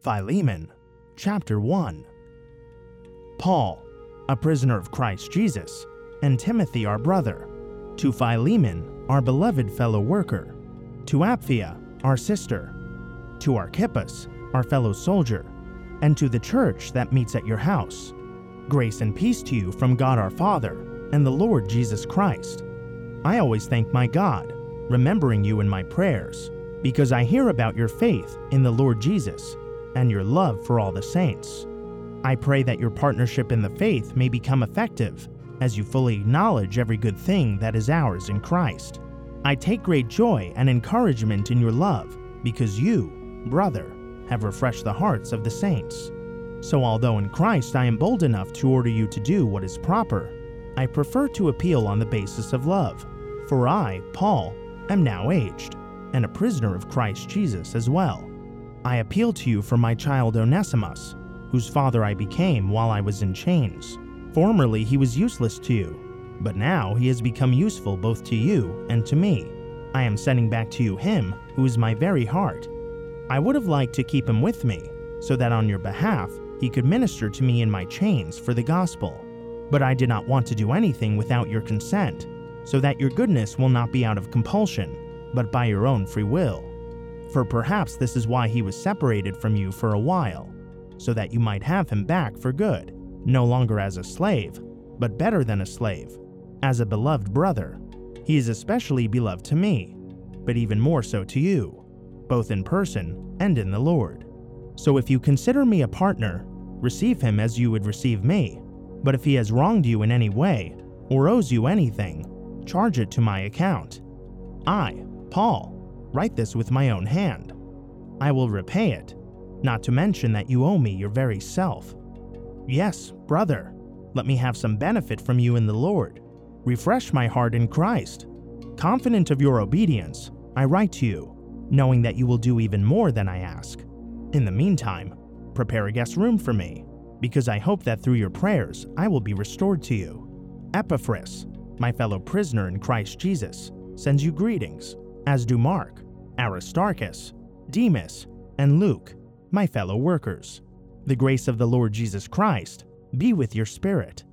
Philemon, Chapter 1. Paul, a prisoner of Christ Jesus, and Timothy our brother, to Philemon, our beloved fellow worker, to Apphia, our sister, to Archippus, our fellow soldier, and to the church that meets at your house. Grace and peace to you from God our Father and the Lord Jesus Christ. I always thank my God, remembering you in my prayers, because I hear about your faith in the Lord Jesus and your love for all the saints. I pray that your partnership in the faith may become effective as you fully acknowledge every good thing that is ours in Christ. I take great joy and encouragement in your love because you, brother, have refreshed the hearts of the saints. So although in Christ I am bold enough to order you to do what is proper, I prefer to appeal on the basis of love. For I, Paul, am now aged, and a prisoner of Christ Jesus as well. I appeal to you for my child Onesimus, whose father I became while I was in chains. Formerly he was useless to you, but now he has become useful both to you and to me. I am sending back to you him who is my very heart. I would have liked to keep him with me, so that on your behalf he could minister to me in my chains for the gospel. But I did not want to do anything without your consent, so that your goodness will not be out of compulsion, but by your own free will. For perhaps this is why he was separated from you for a while, so that you might have him back for good, no longer as a slave, but better than a slave, as a beloved brother. He is especially beloved to me, but even more so to you, both in person and in the Lord. So if you consider me a partner, receive him as you would receive me. But if he has wronged you in any way, or owes you anything, charge it to my account. I, Paul, write this with my own hand. I will repay it, not to mention that you owe me your very self. Yes, brother, let me have some benefit from you in the Lord. Refresh my heart in Christ. Confident of your obedience, I write to you, knowing that you will do even more than I ask. In the meantime, prepare a guest room for me, because I hope that through your prayers I will be restored to you. Epaphras, my fellow prisoner in Christ Jesus, sends you greetings, as do Mark, Aristarchus, Demas, and Luke, my fellow workers. The grace of the Lord Jesus Christ be with your spirit.